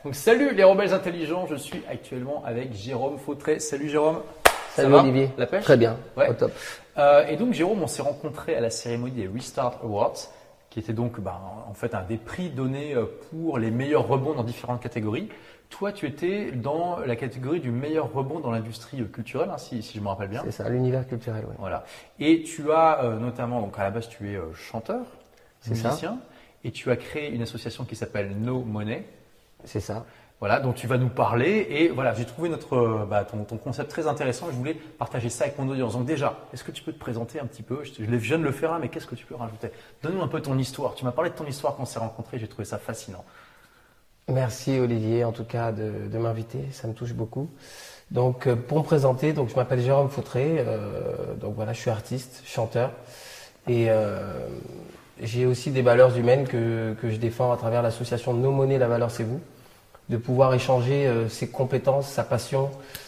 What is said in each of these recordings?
Donc salut les rebelles intelligents, je suis actuellement avec Jérôme Fautré. Salut Jérôme. Salut Olivier. La pêche? Très bien, Ouais. au top. Et donc Jérôme, on s'est rencontrés à la cérémonie des Restart Awards, qui était donc en fait un des prix donnés pour les meilleurs rebonds dans différentes catégories. Toi, tu étais dans la catégorie du meilleur rebond dans l'industrie culturelle, hein, si je me rappelle bien. C'est ça, l'univers culturel, oui. Voilà. Et tu as notamment, donc à la base, tu es chanteur, musicien, et tu as créé une association qui s'appelle No Money. C'est ça. Voilà, dont tu vas nous parler. Et voilà, j'ai trouvé ton concept très intéressant et je voulais partager ça avec mon audience. Donc déjà, est-ce que tu peux te présenter un petit peu? Je viens de le faire, mais qu'est-ce que tu peux rajouter? Donne-nous un peu ton histoire. Tu m'as parlé de ton histoire quand on s'est rencontrés, j'ai trouvé ça fascinant. Merci Olivier, en tout cas, de m'inviter. Ça me touche beaucoup. Donc, pour me présenter, donc, je m'appelle Jérôme Fautré. Donc voilà, je suis artiste, chanteur. Et j'ai aussi des valeurs humaines que je défends à travers l'association No Money, la valeur c'est vous. De pouvoir échanger ses compétences, sa passion,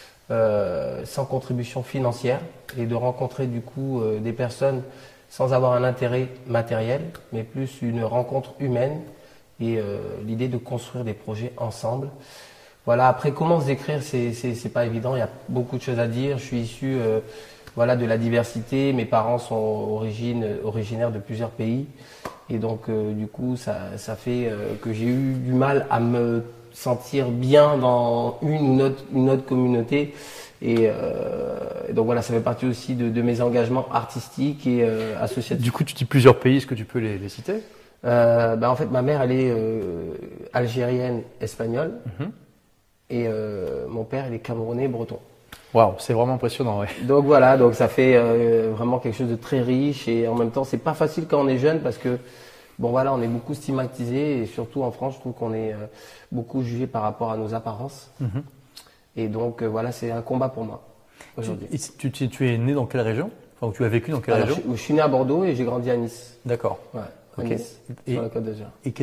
sans contribution financière et de rencontrer du coup des personnes sans avoir un intérêt matériel, mais plus une rencontre humaine et l'idée de construire des projets ensemble. Voilà, après comment se décrire, c'est pas évident, il y a beaucoup de choses à dire. Je suis issu voilà, de la diversité, mes parents sont originaires de plusieurs pays et donc du coup ça fait que j'ai eu du mal à me sentir bien dans une autre communauté et donc voilà, ça fait partie aussi de mes engagements artistiques et associatifs. Du coup, tu dis plusieurs pays, est-ce que tu peux les citer? En fait, ma mère elle est algérienne, espagnole et mon père il est camerounais, breton. Waouh, c'est vraiment impressionnant, ouais. Donc voilà, donc ça fait vraiment quelque chose de très riche et en même temps c'est pas facile quand on est jeune parce que bon voilà, on est beaucoup stigmatisé et surtout en France, je trouve qu'on est beaucoup jugé par rapport à nos apparences. Et donc voilà, c'est un combat pour moi aujourd'hui. Et tu es né dans quelle région? Enfin, tu as vécu dans quelle région? Je suis né à Bordeaux et j'ai grandi à Nice. D'accord. Ouais, à Ok. Nice, sur la Côte d'Azur. Et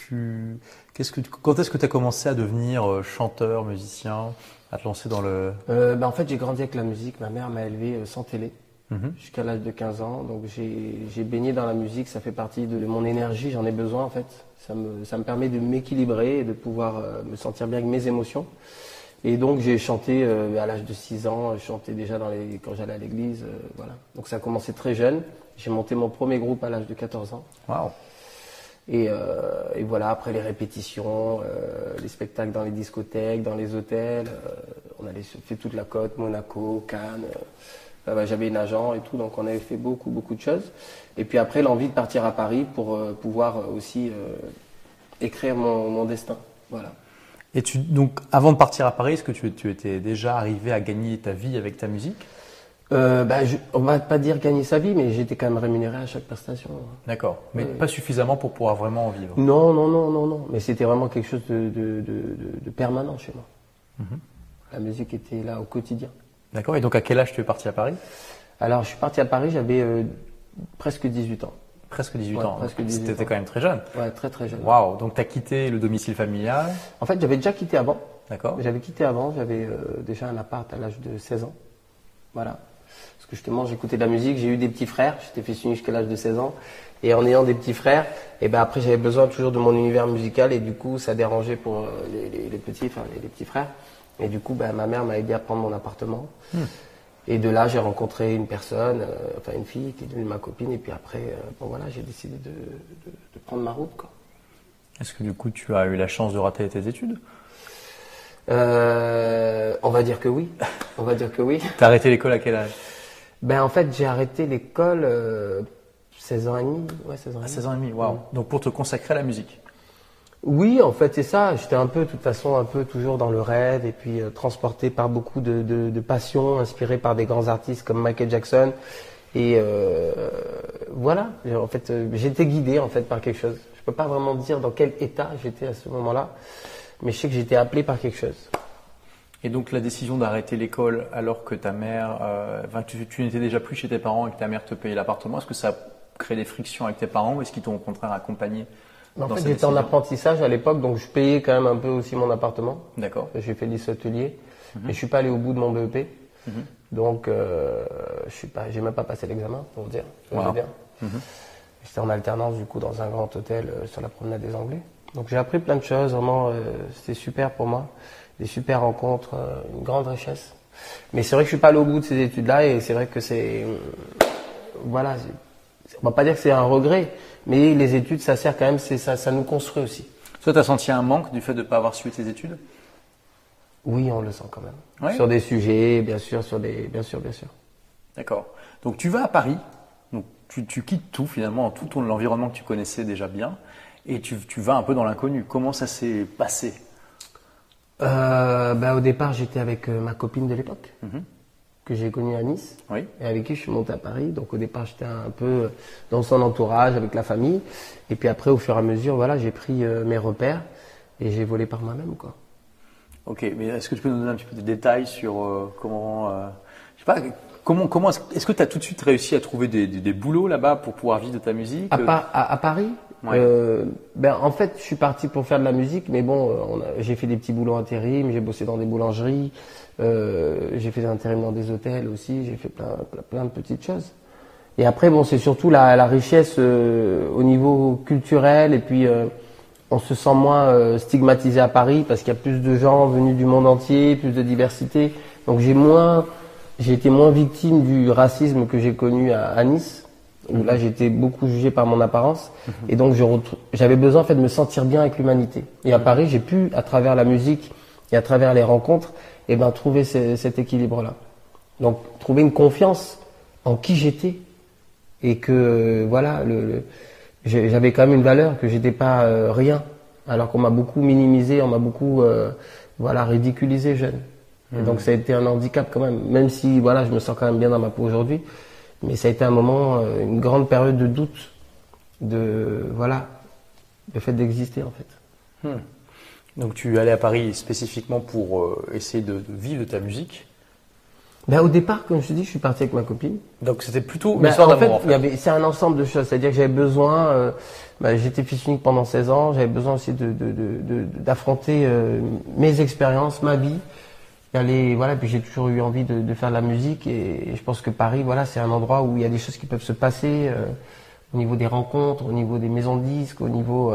quand est-ce que tu as commencé à devenir chanteur, musicien, à te lancer dans le… En fait, j'ai grandi avec la musique. Ma mère m'a élevé sans télé jusqu'à l'âge de 15 ans. Donc j'ai baigné dans la musique, ça fait partie de mon énergie, j'en ai besoin en fait. Ça me permet de m'équilibrer et de pouvoir me sentir bien avec mes émotions. Et donc j'ai chanté à l'âge de 6 ans, je chantais déjà quand j'allais à l'église. Voilà. Donc ça a commencé très jeune. J'ai monté mon premier groupe à l'âge de 14 ans. Waouh. Et voilà, après les répétitions, les spectacles dans les discothèques, dans les hôtels, on allait fait toute la côte, Monaco, Cannes. J'avais une agent et tout, donc on avait fait beaucoup de choses. Et puis après, l'envie de partir à Paris pour pouvoir aussi écrire mon destin. Voilà. Et donc, avant de partir à Paris, est-ce que tu étais déjà arrivé à gagner ta vie avec ta musique? On va pas dire gagner sa vie, mais j'étais quand même rémunéré à chaque prestation. D'accord, mais pas suffisamment pour pouvoir vraiment en vivre. Non. Mais c'était vraiment quelque chose de permanent chez moi. La musique était là au quotidien. D'accord, et donc à quel âge tu es parti à Paris? Alors, je suis parti à Paris, j'avais presque 18 ans. Presque 18 Ouais, ans. presque 18 C'était ans. quand même très jeune. Ouais, très jeune. Waouh, donc tu as quitté le domicile familial. En fait, j'avais déjà quitté avant. D'accord. J'avais quitté avant, j'avais déjà un appart à l'âge de 16 ans. Voilà. Parce que justement, j'écoutais de la musique, j'ai eu des petits frères, j'étais fils unique jusqu'à l'âge de 16 ans. Et en ayant des petits frères, après j'avais besoin toujours de mon univers musical et du coup ça dérangeait pour les petits frères. Et du coup, ma mère m'a aidé à prendre mon appartement. Et de là, j'ai rencontré une personne, une fille qui est devenue ma copine. Et puis après, voilà, j'ai décidé de prendre ma route, quoi. Est-ce que du coup tu as eu la chance de rater tes études? On va dire que oui. On va dire que oui. T'as arrêté l'école à quel âge? En fait, j'ai arrêté l'école 16 ans et demi. Ouais, 16 ans et demi. 16 ans et demi, waouh. Donc pour te consacrer à la musique? Oui, en fait, c'est ça. J'étais de toute façon, toujours dans le rêve et puis transporté par beaucoup de passion, inspiré par des grands artistes comme Michael Jackson. Et voilà. En fait, j'étais guidé en fait par quelque chose. Je peux pas vraiment dire dans quel état j'étais à ce moment-là, mais je sais que j'étais appelé par quelque chose. Et donc la décision d'arrêter l'école alors que ta mère, tu n'étais déjà plus chez tes parents et que ta mère te payait l'appartement, est-ce que ça a créé des frictions avec tes parents ou est-ce qu'ils t'ont au contraire accompagné? En fait, j'étais en apprentissage à l'époque, donc je payais quand même un peu aussi mon appartement. D'accord. J'ai fait le lycée hôtelier, mais je suis pas allé au bout de mon BEP. Donc, j'ai même pas passé l'examen, pour dire. Wow. Bien. J'étais en alternance, du coup, dans un grand hôtel sur la promenade des Anglais. Donc j'ai appris plein de choses, vraiment, c'était super pour moi. Des super rencontres, une grande richesse. Mais c'est vrai que je suis pas allé au bout de ces études-là et c'est vrai que voilà, on va pas dire que c'est un regret, mais les études, ça sert quand même, ça nous construit aussi. Toi, tu as senti un manque du fait de ne pas avoir suivi tes études? Oui, on le sent quand même. Ouais. Sur des sujets, bien sûr, bien sûr. D'accord. Donc tu vas à Paris, donc tu quittes tout finalement, tout l'environnement que tu connaissais déjà bien, et tu vas un peu dans l'inconnu. Comment ça s'est passé? Au départ, j'étais avec ma copine de l'époque, que j'ai connue à Nice, Oui. et avec qui je suis monté à Paris. Donc au départ, j'étais un peu dans son entourage, avec la famille. Et puis après, au fur et à mesure, voilà, j'ai pris mes repères et j'ai volé par moi-même, quoi. Ok, mais est-ce que tu peux nous donner un petit peu de détails sur comment, je sais pas, comment est-ce que tu as tout de suite réussi à trouver des boulots là-bas pour pouvoir vivre de ta musique? À Paris, Ouais. en fait, je suis parti pour faire de la musique, mais bon, j'ai fait des petits boulots intérim, j'ai bossé dans des boulangeries, j'ai fait des intérims dans des hôtels aussi, j'ai fait plein de petites choses. Et après, bon, c'est surtout la richesse au niveau culturel, et puis on se sent moins stigmatisé à Paris parce qu'il y a plus de gens venus du monde entier, plus de diversité. Donc j'ai été moins victime du racisme que j'ai connu à Nice, où là j'étais beaucoup jugé par mon apparence. Et donc j'avais besoin en fait de me sentir bien avec l'humanité. Et à Paris, j'ai pu, à travers la musique et à travers les rencontres, trouver cet équilibre-là. Donc trouver une confiance en qui j'étais et que voilà, j'avais quand même une valeur, que j'étais pas rien, alors qu'on m'a beaucoup minimisé, on m'a beaucoup ridiculisé jeune. Et donc ça a été un handicap quand même si voilà, je me sens quand même bien dans ma peau aujourd'hui, mais ça a été un moment, une grande période de doute, le fait d'exister en fait. Donc tu allais à Paris spécifiquement pour essayer de vivre de ta musique? Au départ, comme je te dis, je suis parti avec ma copine. Donc c'était plutôt une histoire d'amour en fait. C'est un ensemble de choses. C'est-à-dire que j'avais besoin, j'étais fils unique pendant 16 ans, j'avais besoin aussi d'affronter mes expériences, ma vie. Puis j'ai toujours eu envie de faire de la musique et je pense que Paris, voilà, c'est un endroit où il y a des choses qui peuvent se passer au niveau des rencontres, au niveau des maisons de disques, au niveau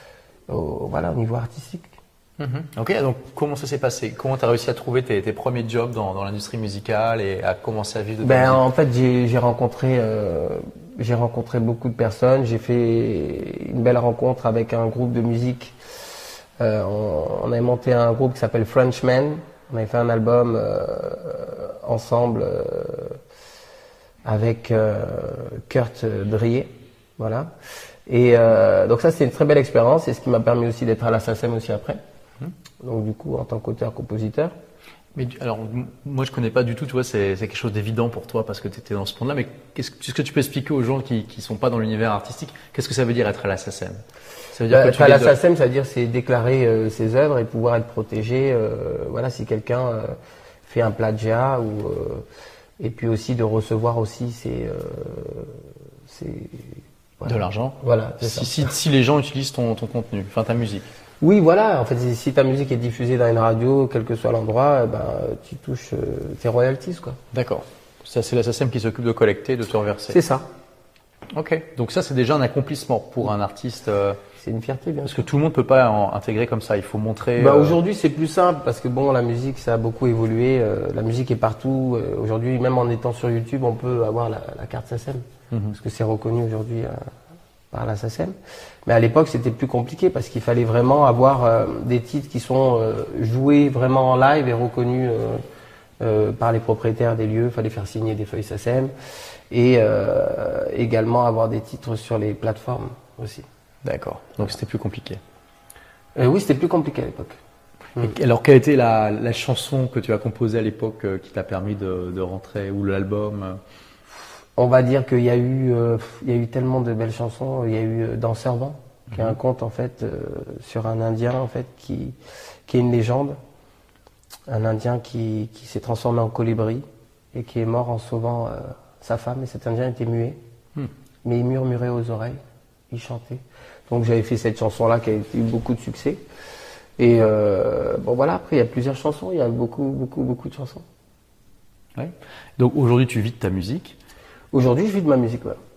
artistique. Ok, donc comment ça s'est passé? Comment tu as réussi à trouver tes premiers jobs dans l'industrie musicale et à commencer à vivre de ta musique? En fait, j'ai rencontré beaucoup de personnes. J'ai fait une belle rencontre avec un groupe de musique. On avait monté un groupe qui s'appelle Frenchman. On avait fait un album ensemble avec Kurt Drier, voilà. Et donc ça, c'est une très belle expérience, et ce qui m'a permis aussi d'être à la SACEM aussi après. Donc du coup, en tant qu'auteur-compositeur. Mais alors, moi, je connais pas du tout. Tu vois, c'est quelque chose d'évident pour toi parce que tu étais dans ce monde-là. Mais est-ce que tu peux expliquer aux gens qui sont pas dans l'univers artistique, qu'est-ce que ça veut dire être à la SACEM? Ça veut dire que être à la SACEM, ça veut dire c'est déclarer ses œuvres et pouvoir être protégé. Si quelqu'un fait un plagiat et puis aussi de recevoir aussi de l'argent. Voilà. Si les gens utilisent ton contenu, enfin ta musique. Oui, voilà. En fait, si ta musique est diffusée dans une radio, quel que soit l'endroit, tu touches tes royalties, quoi. D'accord. Ça, c'est la SACEM qui s'occupe de collecter, de te reverser. C'est ça. Ok. Donc ça, c'est déjà un accomplissement pour un artiste. C'est une fierté, bien sûr. Parce que tout le monde peut pas intégrer comme ça. Il faut montrer. Aujourd'hui, c'est plus simple parce que la musique, ça a beaucoup évolué. La musique est partout. Aujourd'hui, même en étant sur YouTube, on peut avoir la carte SACEM parce que c'est reconnu aujourd'hui par la SACEM. Mais à l'époque, c'était plus compliqué parce qu'il fallait vraiment avoir des titres qui sont joués vraiment en live et reconnus par les propriétaires des lieux. Il fallait faire signer des feuilles SACEM et également avoir des titres sur les plateformes aussi. D'accord. Donc c'était plus compliqué. Oui, c'était plus compliqué à l'époque. Et alors, quelle était la chanson que tu as composée à l'époque qui t'a permis de rentrer, ou l'album? On va dire qu'il y a eu tellement de belles chansons. Il y a eu Danseur Vent, qui est un conte en fait sur un Indien en fait qui est une légende, un Indien qui s'est transformé en colibri et qui est mort en sauvant sa femme. Et cet Indien était muet, mais il murmurait aux oreilles, il chantait. Donc j'avais fait cette chanson-là qui a eu beaucoup de succès. Et après il y a plusieurs chansons, il y a beaucoup de chansons. Ouais. Donc aujourd'hui tu vis de ta musique. Aujourd'hui je vis de ma musique, ouais.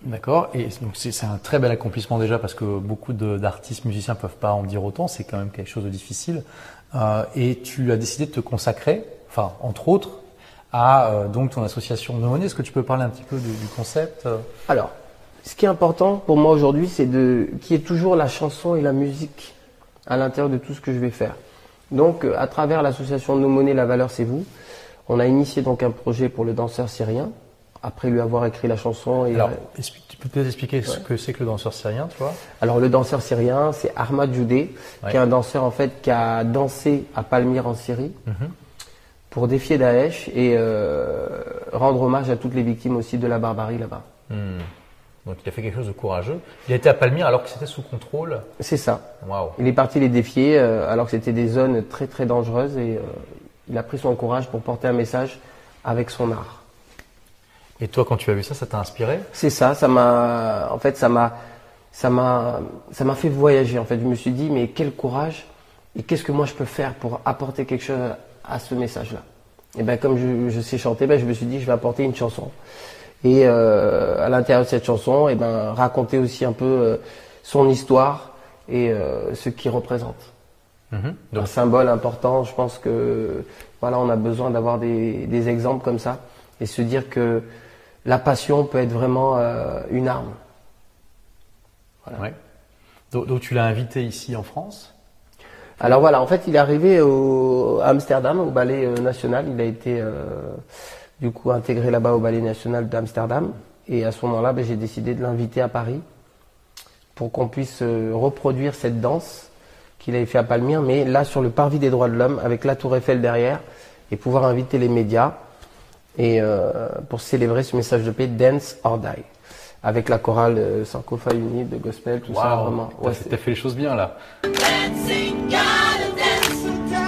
D'accord. Et donc c'est un très bel accomplissement déjà parce que beaucoup d'artistes musiciens peuvent pas en dire autant. C'est quand même quelque chose de difficile. Et tu as décidé de te consacrer, enfin entre autres, à donc ton association Nomonée. Est-ce que tu peux parler un petit peu du concept? Alors, ce qui est important pour moi aujourd'hui, c'est qu'il y ait toujours la chanson et la musique à l'intérieur de tout ce que je vais faire. Donc, à travers l'association Nomonée, la valeur c'est vous, on a initié donc un projet pour le danseur syrien. Après lui avoir écrit la chanson. Alors, tu peux peut-être expliquer ce que c'est que le danseur syrien, tu vois? Alors, le danseur syrien, c'est Ahmad Joudé, qui est un danseur en fait qui a dansé à Palmyre en Syrie pour défier Daesh et rendre hommage à toutes les victimes aussi de la barbarie là-bas. Donc, il a fait quelque chose de courageux. Il a été à Palmyre alors que c'était sous contrôle. C'est ça. Waouh. Il est parti les défier alors que c'était des zones très très dangereuses et il a pris son courage pour porter un message avec son art. Et toi, quand tu as vu ça, ça t'a inspiré? C'est ça, ça m'a fait voyager. En fait, je me suis dit, mais quel courage et qu'est-ce que moi je peux faire pour apporter quelque chose à ce message-là. Et ben comme je sais chanter, je me suis dit, je vais apporter une chanson. Et à l'intérieur de cette chanson, et ben raconter aussi un peu son histoire et ce qu'il représente. Donc, un symbole important. Je pense que voilà, on a besoin d'avoir des exemples comme ça et se dire que la passion peut être vraiment une arme. Voilà. Ouais. Donc tu l'as invité ici en France? Alors voilà, en fait il est arrivé à Amsterdam, au Ballet National. Il a été du coup intégré là-bas au Ballet National d'Amsterdam. Et à ce moment-là, j'ai décidé de l'inviter à Paris pour qu'on puisse reproduire cette danse qu'il avait fait à Palmyre, mais là sur le parvis des droits de l'homme, avec la Tour Eiffel derrière, et pouvoir inviter les médias. Et pour célébrer ce message de paix, Dance or Die, avec la chorale Sankofa Uni de gospel, tout ça vraiment. Ouais, t'as fait les choses bien là. Dancing, gotta dance.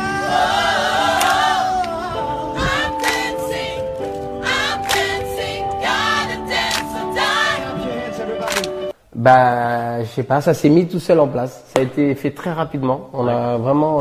Je sais pas, ça s'est mis tout seul en place. Ça a été fait très rapidement. On a vraiment,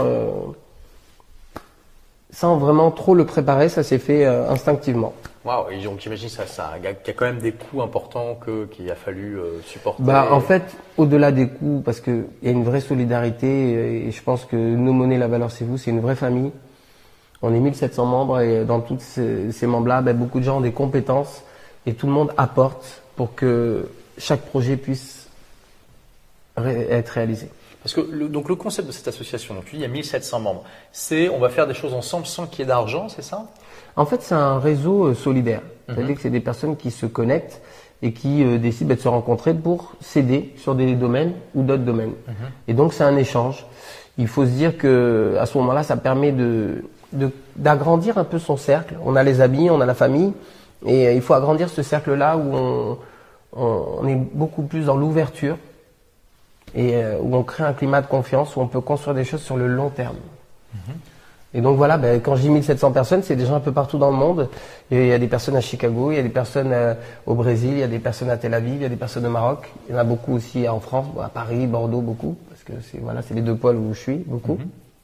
sans vraiment trop le préparer, ça s'est fait instinctivement. Waouh, et donc j'imagine qu'il y a quand même des coûts importants qu'il a fallu supporter. En fait, au-delà des coûts, parce qu'il y a une vraie solidarité, et je pense que Nomonée, la valeur c'est vous, c'est une vraie famille. On est 1700 membres et dans tous ces membres-là, beaucoup de gens ont des compétences et tout le monde apporte pour que chaque projet puisse être réalisé. Parce que donc le concept de cette association, donc tu dis il y a 1700 membres, c'est on va faire des choses ensemble sans qu'il y ait d'argent, c'est ça? En fait, c'est un réseau solidaire. C'est-à-dire que c'est des personnes qui se connectent et qui décident de se rencontrer pour s'aider sur des domaines ou d'autres domaines. Et donc, c'est un échange. Il faut se dire que à ce moment-là, ça permet d'agrandir un peu son cercle. On a les amis, on a la famille, et il faut agrandir ce cercle-là où on est beaucoup plus dans l'ouverture et où on crée un climat de confiance, où on peut construire des choses sur le long terme. Et donc voilà, quand je dis 1700 personnes, c'est des gens un peu partout dans le monde. Il y a des personnes à Chicago, il y a des personnes au Brésil, il y a des personnes à Tel Aviv, il y a des personnes au Maroc. Il y en a beaucoup aussi en France, à Paris, Bordeaux, beaucoup, parce que c'est les deux pôles où je suis, beaucoup.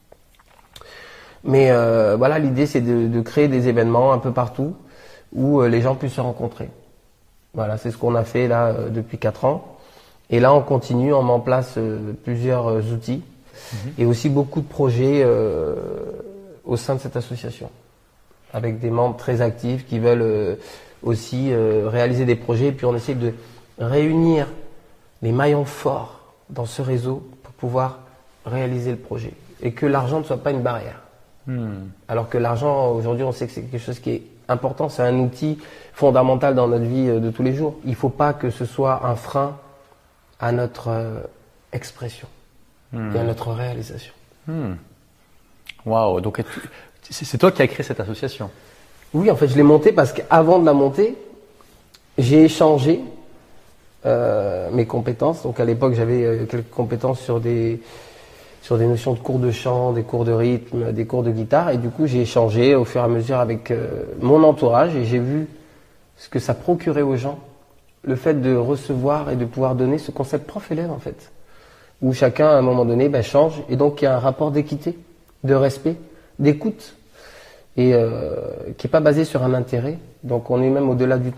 Mais l'idée c'est de créer des événements un peu partout où les gens puissent se rencontrer. Voilà, c'est ce qu'on a fait là depuis 4 ans. Et là, on continue, on met en place plusieurs outils et aussi beaucoup de projets au sein de cette association, avec des membres très actifs qui veulent aussi réaliser des projets. Et puis on essaie de réunir les maillons forts dans ce réseau pour pouvoir réaliser le projet. Et que l'argent ne soit pas une barrière. Alors que l'argent, aujourd'hui, on sait que c'est quelque chose qui est important, c'est un outil fondamental dans notre vie de tous les jours. Il ne faut pas que ce soit un frein à notre expression et à notre réalisation. Waouh, donc c'est toi qui as créé cette association? Oui, en fait, je l'ai montée parce qu'avant de la monter, j'ai échangé mes compétences. Donc à l'époque, j'avais quelques compétences sur des notions de cours de chant, des cours de rythme, des cours de guitare. Et du coup, j'ai échangé au fur et à mesure avec mon entourage et j'ai vu ce que ça procurait aux gens. Le fait de recevoir et de pouvoir donner ce concept prof-élève, en fait. Où chacun, à un moment donné, change. Et donc, il y a un rapport d'équité, de respect, d'écoute. Et qui n'est pas basé sur un intérêt. Donc, on est même au-delà du temps.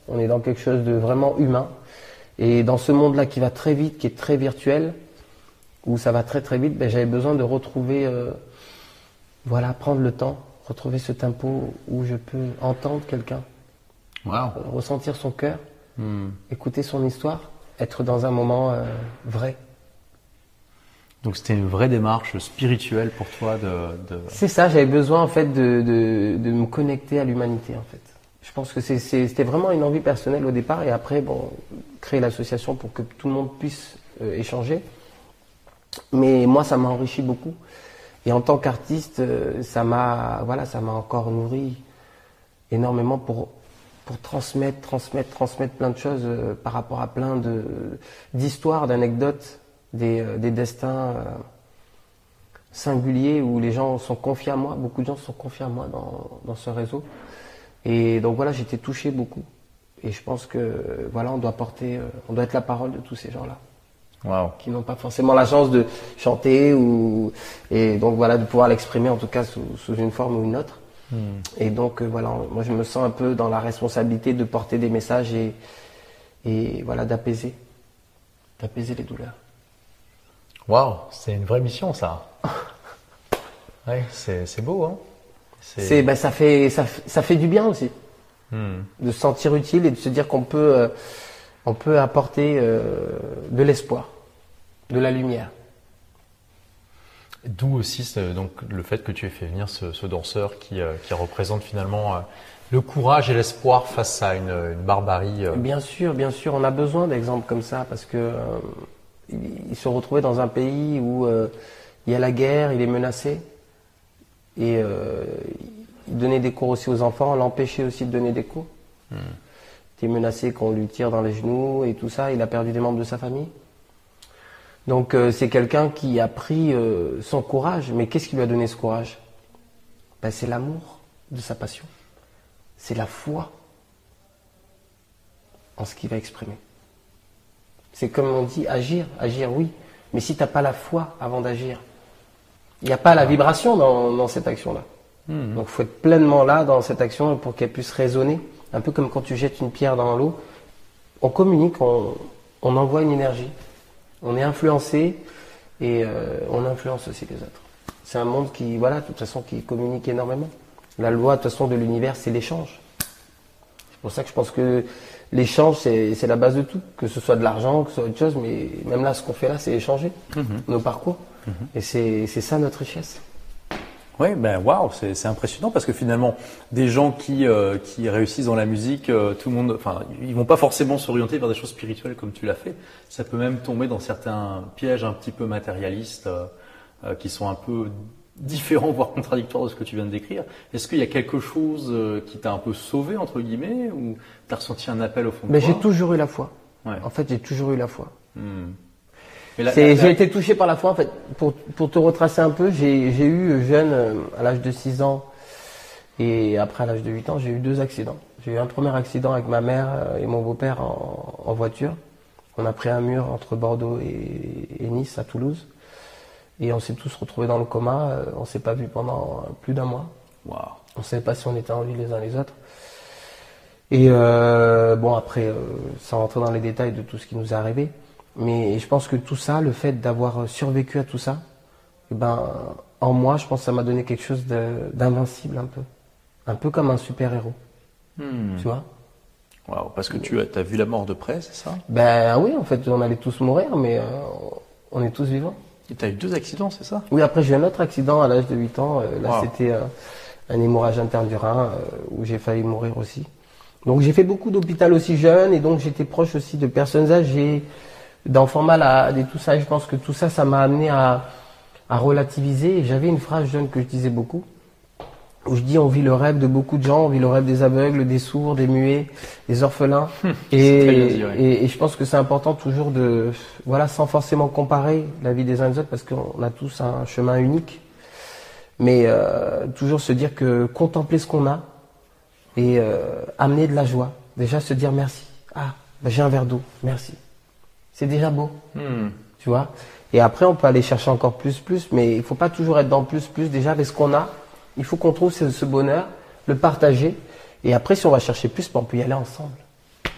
On est dans quelque chose de vraiment humain. Et dans ce monde-là qui va très vite, qui est très virtuel, où ça va très très vite, ben, j'avais besoin de retrouver, voilà, prendre le temps, retrouver ce tempo où je peux entendre quelqu'un, Wow. ressentir son cœur, écouter son histoire, être dans un moment vrai. Donc c'était une vraie démarche spirituelle pour toi de... C'est ça, j'avais besoin en fait de me connecter à l'humanité en fait. Je pense que c'était vraiment une envie personnelle au départ et après, bon, créer l'association pour que tout le monde puisse échanger. Mais moi, ça m'a enrichi beaucoup. Et en tant qu'artiste, ça m'a encore nourri énormément pour transmettre plein de choses par rapport à plein d'histoires, d'anecdotes, des destins singuliers où les gens sont confiés à moi. Beaucoup de gens sont confiés à moi dans ce réseau. Et donc voilà, j'étais touché beaucoup. Et je pense que voilà, on doit être la parole de tous ces gens-là. Wow. Qui n'ont pas forcément la chance de chanter et donc voilà, de pouvoir l'exprimer en tout cas sous une forme ou une autre. Et donc voilà, moi je me sens un peu dans la responsabilité de porter des messages et voilà, d'apaiser les douleurs. Wow, c'est une vraie mission ça. Ouais, c'est beau, hein. Ça fait du bien aussi. De se sentir utile et de se dire qu'on peut apporter de l'espoir, de la lumière. D'où aussi donc le fait que tu aies fait venir ce danseur qui représente finalement le courage et l'espoir face à une barbarie. Bien sûr, on a besoin d'exemples comme ça parce que il se retrouvait dans un pays où il y a la guerre, il est menacé et il donnait des cours aussi aux enfants, l'empêchait aussi de donner des cours. Il était menacé qu'on lui tire dans les genoux et tout ça, il a perdu des membres de sa famille. Donc c'est quelqu'un qui a pris son courage, mais qu'est-ce qui lui a donné ce courage? Ben, c'est l'amour de sa passion, c'est la foi en ce qu'il va exprimer. C'est comme on dit, agir oui, mais si tu n'as pas la foi avant d'agir, il n'y a pas la vibration dans cette action-là. Donc il faut être pleinement là dans cette action pour qu'elle puisse résonner, un peu comme quand tu jettes une pierre dans l'eau, on communique, on envoie une énergie. On est influencé et on influence aussi les autres. C'est un monde qui, voilà, de toute façon, qui communique énormément. La loi, de toute façon, de l'univers, c'est l'échange. C'est pour ça que je pense que l'échange, c'est la base de tout. Que ce soit de l'argent, que ce soit autre chose, mais même là, ce qu'on fait là, c'est échanger nos parcours. Et c'est ça notre richesse. Oui, ben waouh, c'est impressionnant parce que finalement, des gens qui réussissent dans la musique, tout le monde, enfin, ils vont pas forcément s'orienter vers des choses spirituelles comme tu l'as fait. Ça peut même tomber dans certains pièges un petit peu matérialistes qui sont un peu différents, voire contradictoires de ce que tu viens de décrire. Est-ce qu'il y a quelque chose qui t'a un peu sauvé entre guillemets, ou t'as ressenti un appel au fond de toi? J'ai toujours eu la foi. Ouais. En fait, j'ai toujours eu la foi. Mais J'ai été touché par la foi en fait. Pour te retracer un peu, j'ai eu jeune, à l'âge de 6 ans et après à l'âge de 8 ans, j'ai eu 2 accidents. J'ai eu un premier accident avec ma mère et mon beau-père en voiture. On a pris un mur entre Bordeaux et Nice à Toulouse. Et on s'est tous retrouvés dans le coma. On s'est pas vus pendant plus d'1 mois. Wow. On savait pas si on était en vie les uns les autres. Et bon après, sans rentrer dans les détails de tout ce qui nous est arrivé. Mais je pense que tout ça, le fait d'avoir survécu à tout ça, eh ben, en moi, je pense que ça m'a donné quelque chose d'invincible un peu. Un peu comme un super-héros. Tu vois? Wow, parce que tu as vu la mort de près, c'est ça? Ben oui, en fait, on allait tous mourir, mais on est tous vivants. Et tu as eu 2 accidents, c'est ça? Oui, après j'ai eu un autre accident à l'âge de 8 ans. Là, Wow. c'était un hémorragie interne du rein où j'ai failli mourir aussi. Donc j'ai fait beaucoup d'hôpital aussi jeune et donc j'étais proche aussi de personnes âgées, d'enfants malades et tout ça. Et je pense que tout ça, ça m'a amené à relativiser. Et j'avais une phrase jeune que je disais beaucoup, où je dis on vit le rêve de beaucoup de gens, on vit le rêve des aveugles, des sourds, des muets, des orphelins. C'est très bien dit, ouais. Et je pense que c'est important toujours de, voilà, sans forcément comparer la vie des uns des autres, parce qu'on a tous un chemin unique. Mais toujours se dire que contempler ce qu'on a et amener de la joie. Déjà se dire merci. Ah, ben j'ai un verre d'eau, merci. C'est déjà beau, tu vois. Et après, on peut aller chercher encore plus, mais il faut pas toujours être dans plus. Déjà, avec ce qu'on a, il faut qu'on trouve ce bonheur, le partager. Et après, si on va chercher plus, ben, on peut y aller ensemble.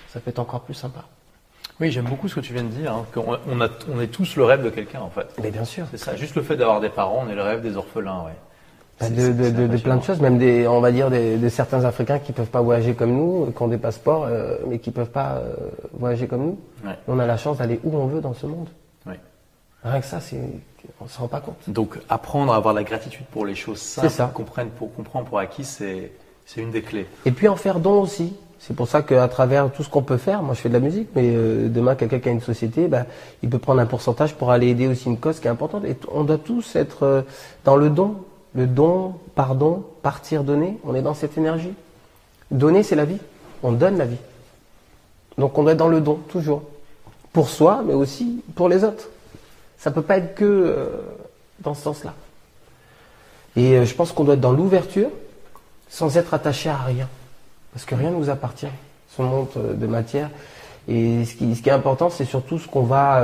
ça peut être encore plus sympa. Oui, j'aime beaucoup ce que tu viens de dire, hein, on est tous le rêve de quelqu'un en fait. Mais bien sûr. C'est ça, juste le fait d'avoir des parents, on est le rêve des orphelins, ouais. De plein de choses, même on va dire de certains Africains qui peuvent pas voyager comme nous, qui ont des passeports, mais qui peuvent pas voyager comme nous. Ouais. On a la chance d'aller où on veut dans ce monde. Ouais. Rien que ça, on se rend pas compte. Donc apprendre à avoir la gratitude pour les choses simples, C'est ça. comprendre pour acquis, c'est une des clés. Et puis en faire don aussi. C'est pour ça qu'à travers tout ce qu'on peut faire, moi je fais de la musique, mais demain quelqu'un qui a une société, il peut prendre un pourcentage pour aller aider aussi une cause qui est importante. Et on doit tous être dans le don. Le don, pardon, partir, donner, on est dans cette énergie. Donner, c'est la vie. On donne la vie. Donc on doit être dans le don, toujours. Pour soi, mais aussi pour les autres. Ça peut pas être que dans ce sens-là. Et je pense qu'on doit être dans l'ouverture, sans être attaché à rien. Parce que rien ne nous appartient, ce monde de matière. Et ce qui est important, c'est surtout ce qu'on va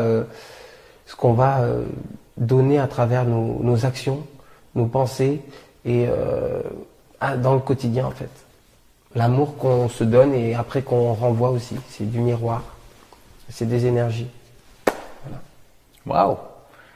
donner à travers nos actions, nos pensées et dans le quotidien en fait. L'amour qu'on se donne et après qu'on renvoie aussi, c'est du miroir, c'est des énergies. Voilà. Waouh.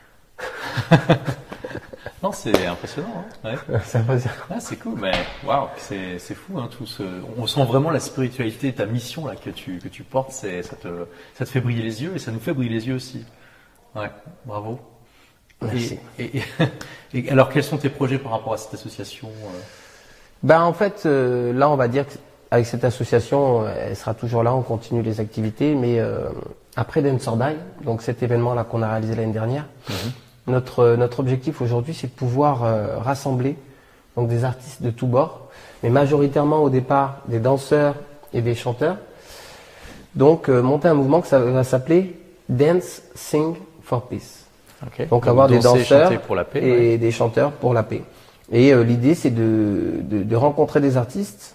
Non, c'est impressionnant. Hein, ouais. Ça veut dire Ah, c'est cool, mais waouh, c'est fou hein, on sent vraiment la spiritualité, ta mission là que tu portes, ça te fait briller les yeux et ça nous fait briller les yeux aussi. Ouais, bravo. Merci. Et alors, quels sont tes projets par rapport à cette association En fait, là, on va dire qu'avec cette association, elle sera toujours là, on continue les activités, mais après Dance or Die, donc cet événement-là qu'on a réalisé l'année dernière, notre objectif aujourd'hui, c'est de pouvoir rassembler donc des artistes de tous bords, mais majoritairement au départ des danseurs et des chanteurs. Donc, monter un mouvement ça va s'appeler Dance, Sing for Peace. Okay. Donc avoir des danseurs pour la paix, et des chanteurs pour la paix. Et l'idée c'est de rencontrer des artistes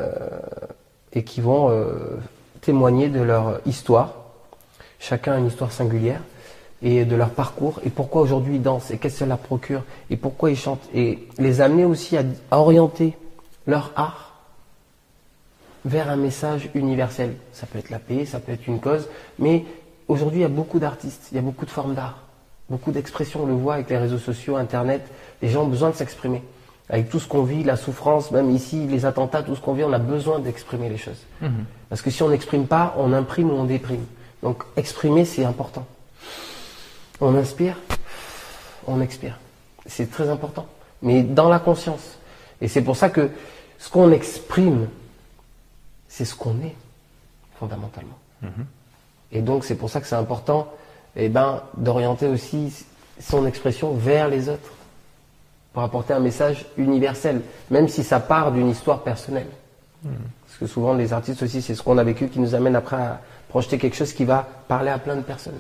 et qui vont témoigner de leur histoire. Chacun a une histoire singulière et de leur parcours et pourquoi aujourd'hui ils dansent et qu'est-ce que ça leur procure et pourquoi ils chantent et les amener aussi à orienter leur art vers un message universel. Ça peut être la paix, ça peut être une cause, mais aujourd'hui il y a beaucoup d'artistes, il y a beaucoup de formes d'art. Beaucoup d'expressions, on le voit avec les réseaux sociaux, Internet. Les gens ont besoin de s'exprimer. Avec tout ce qu'on vit, la souffrance, même ici, les attentats, tout ce qu'on vit, on a besoin d'exprimer les choses. Parce que si on n'exprime pas, on imprime ou on déprime. Donc exprimer, c'est important. On inspire, on expire. C'est très important. Mais dans la conscience. Et c'est pour ça que ce qu'on exprime, c'est ce qu'on est, fondamentalement. Et donc c'est pour ça que c'est important d'orienter aussi son expression vers les autres pour apporter un message universel, même si ça part d'une histoire personnelle. Parce que souvent les artistes aussi, c'est ce qu'on a vécu qui nous amène après à projeter quelque chose qui va parler à plein de personnes.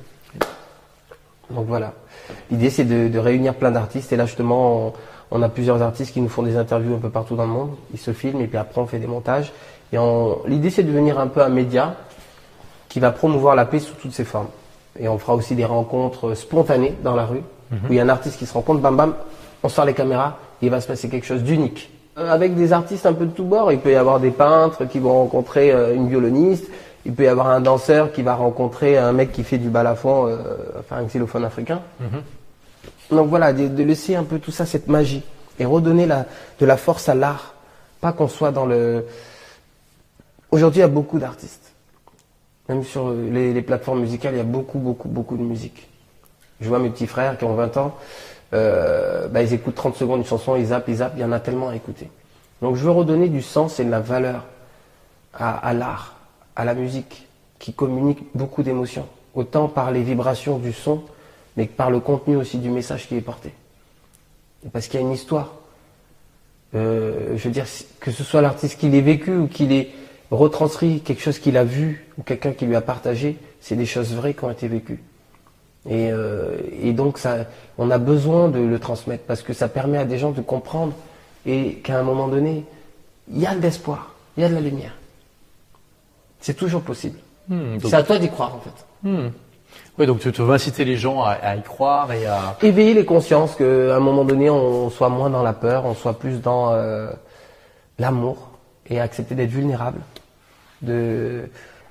Donc voilà, l'idée c'est de réunir plein d'artistes et là justement on a plusieurs artistes qui nous font des interviews un peu partout dans le monde, ils se filment et puis après on fait des montages et l'idée c'est de devenir un peu un média qui va promouvoir la paix sous toutes ses formes. Et on fera aussi des rencontres spontanées dans la rue, où il y a un artiste qui se rencontre, bam bam, on sort les caméras, et il va se passer quelque chose d'unique. Avec des artistes un peu de tous bords, il peut y avoir des peintres qui vont rencontrer une violoniste, il peut y avoir un danseur qui va rencontrer un mec qui fait du balafon, un xylophone africain. Donc voilà, de laisser un peu tout ça, cette magie, et redonner de la force à l'art. Pas qu'on soit dans le... Aujourd'hui, il y a beaucoup d'artistes. Même sur les plateformes musicales, il y a beaucoup de musique. Je vois mes petits frères qui ont 20 ans, ils écoutent 30 secondes une chanson, ils zappent, il y en a tellement à écouter. Donc je veux redonner du sens et de la valeur à l'art, à la musique, qui communique beaucoup d'émotions. Autant par les vibrations du son, mais que par le contenu aussi du message qui est porté. Et parce qu'il y a une histoire. Je veux dire, que ce soit l'artiste qui l'ait vécu ou qui l'ait retranscrit, quelque chose qu'il a vu ou quelqu'un qui lui a partagé, c'est des choses vraies qui ont été vécues. Et donc on a besoin de le transmettre parce que ça permet à des gens de comprendre et qu'à un moment donné, il y a de l'espoir, il y a de la lumière. C'est toujours possible. C'est à toi d'y croire en fait. Oui, donc tu veux inciter les gens à y croire et à... Éveiller les consciences, qu'à un moment donné, on soit moins dans la peur, on soit plus dans l'amour et accepter d'être vulnérable.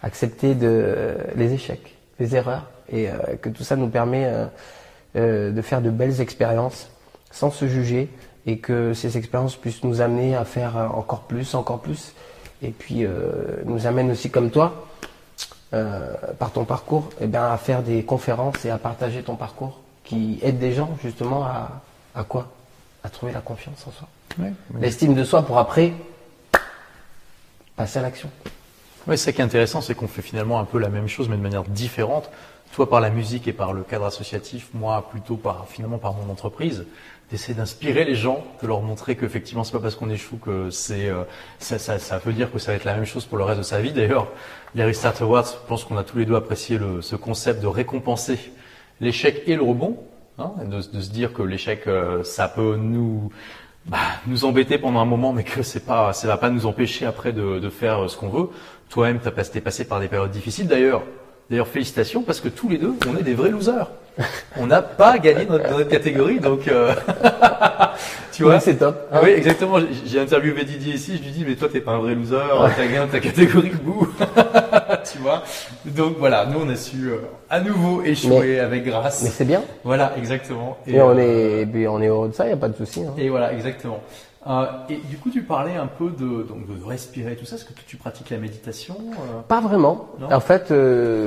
accepter les échecs, les erreurs, et que tout ça nous permet de faire de belles expériences sans se juger, et que ces expériences puissent nous amener à faire encore plus, et puis nous amènent aussi comme toi, par ton parcours, eh bien, à faire des conférences et à partager ton parcours qui aide des gens justement à quoi? À trouver la confiance en soi. Ouais. L'estime de soi pour après passer à l'action. Ouais, c'est ça qui est intéressant, c'est qu'on fait finalement un peu la même chose mais de manière différente. Toi par la musique et par le cadre associatif, moi plutôt finalement par mon entreprise, d'essayer d'inspirer les gens, de leur montrer qu'effectivement c'est pas parce qu'on échoue que ça veut dire que ça va être la même chose pour le reste de sa vie. D'ailleurs, les Restart Awards, je pense qu'on a tous les deux apprécié ce concept de récompenser l'échec et le rebond, hein, de se dire que l'échec ça peut nous embêter pendant un moment, mais que ça va pas nous empêcher après de faire ce qu'on veut. Toi-même, t'es passé par des périodes difficiles. D'ailleurs, félicitations, parce que tous les deux, on est des vrais losers. On n'a pas gagné dans notre catégorie, donc tu vois. Oui, c'est top. Oui, exactement. J'ai interviewé Didier ici, je lui dis mais toi t'es pas un vrai loser, t'as gagné dans ta catégorie, bouh. Tu vois. Donc voilà, nous on a su à nouveau échouer avec grâce. Mais c'est bien. Voilà, exactement. Et on est heureux de ça, il n'y a pas de souci. Hein. Et voilà, exactement. Et du coup, tu parlais un peu de respirer, tout ça. Est-ce que tu pratiques la méditation Pas vraiment. Non. En fait,